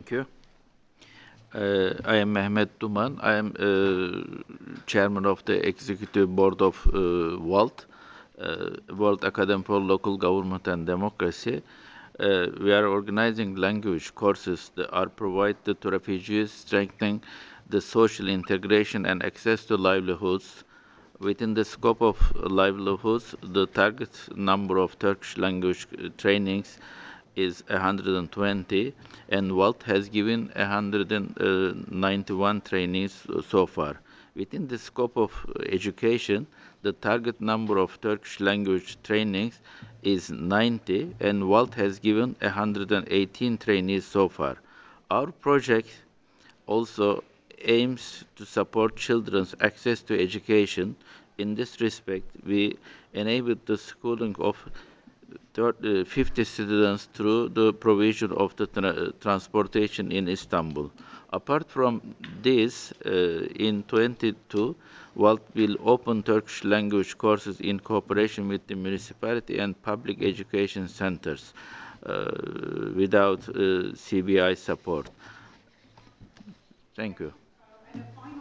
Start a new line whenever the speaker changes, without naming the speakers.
Thank you. I am Mehmet Duman. I am chairman of the executive board of WALT, World Academy for Local Government and Democracy. We are organizing language courses that are provided to refugees, strengthening the social integration and access to livelihoods. Within the scope of livelihoods, the target number of Turkish language trainings is 120, and WALT has given 191 trainees so far. Within the scope of education, the target number of Turkish language trainings is 90, and WALT has given 118 trainees so far. Our project also aims to support children's access to education. In this respect, we enabled the schooling of 50 students through the provision of the transportation in Istanbul. Apart from this, in 22, WALT will open Turkish language courses in cooperation with the municipality and public education centers without CBI support. Thank you.